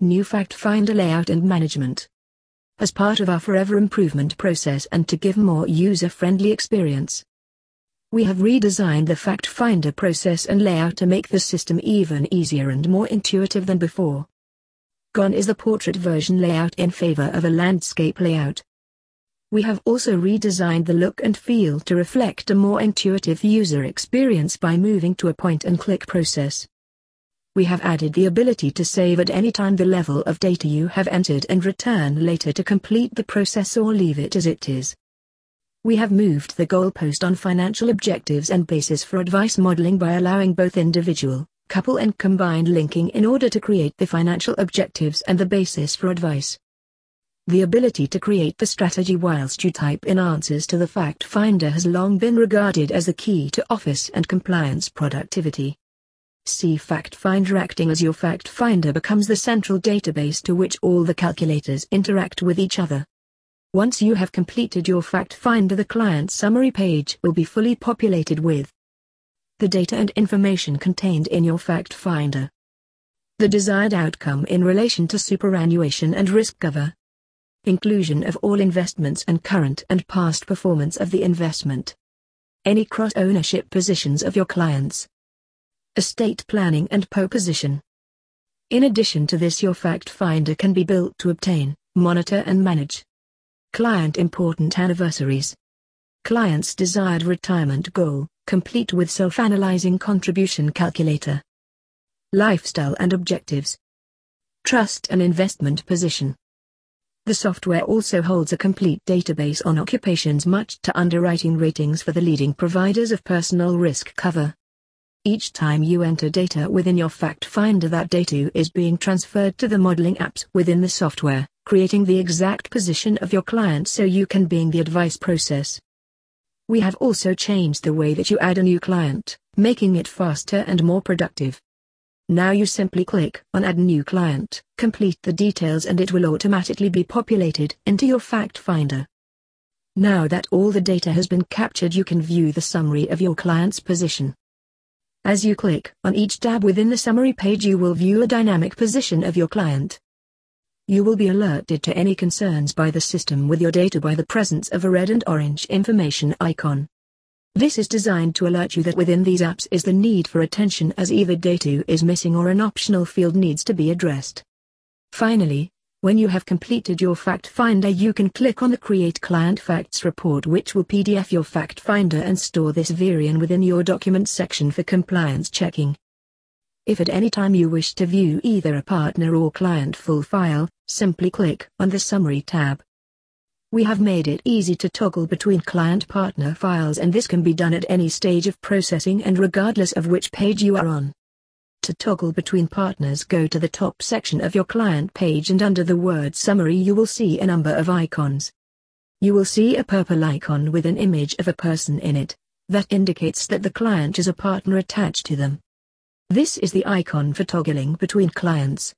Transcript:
New Fact Finder layout and management. As part of our forever improvement process and to give more user-friendly experience, we have redesigned the Fact Finder process and layout to make the system even easier and more intuitive than before. Gone is the portrait version layout in favor of a landscape layout. We have also redesigned the look and feel to reflect a more intuitive user experience by moving to a point-and-click process. We have added the ability to save at any time the level of data you have entered and return later to complete the process or leave it as it is. We have moved the goalpost on financial objectives and basis for advice modeling by allowing both individual, couple and combined linking in order to create the financial objectives and the basis for advice. The ability to create the strategy whilst you type in answers to the Fact Finder has long been regarded as the key to office and compliance productivity. See Fact Finder acting as your Fact Finder becomes the central database to which all the calculators interact with each other. Once you have completed your Fact Finder, the client summary page will be fully populated with the data and information contained in your Fact Finder. The desired outcome in relation to superannuation and risk cover. Inclusion of all investments and current and past performance of the investment. Any cross-ownership positions of your clients. Estate planning and position. In addition to this, your Fact Finder can be built to obtain, monitor and manage client important anniversaries. Client's desired retirement goal, complete with self-analyzing contribution calculator. Lifestyle and objectives. Trust and investment position. The software also holds a complete database on occupations matched to underwriting ratings for the leading providers of personal risk cover. Each time you enter data within your Fact Finder, that data is being transferred to the modeling apps within the software, creating the exact position of your client so you can begin the advice process. We have also changed the way that you add a new client, making it faster and more productive. Now you simply click on Add New Client, complete the details and it will automatically be populated into your Fact Finder. Now that all the data has been captured, you can view the summary of your client's position. As you click on each tab within the summary page, you will view a dynamic position of your client. You will be alerted to any concerns by the system with your data by the presence of a red and orange information icon. This is designed to alert you that within these apps is the need for attention, as either data is missing or an optional field needs to be addressed. Finally, when you have completed your Fact Finder, you can click on the Create Client Facts report, which will PDF your Fact Finder and store this variant within your Documents section for compliance checking. If at any time you wish to view either a partner or client full file, simply click on the Summary tab. We have made it easy to toggle between client-partner files, and this can be done at any stage of processing and regardless of which page you are on. To toggle between partners, go to the top section of your client page and under the word Summary you will see a number of icons. You will see a purple icon with an image of a person in it, that indicates that the client is a partner attached to them. This is the icon for toggling between clients.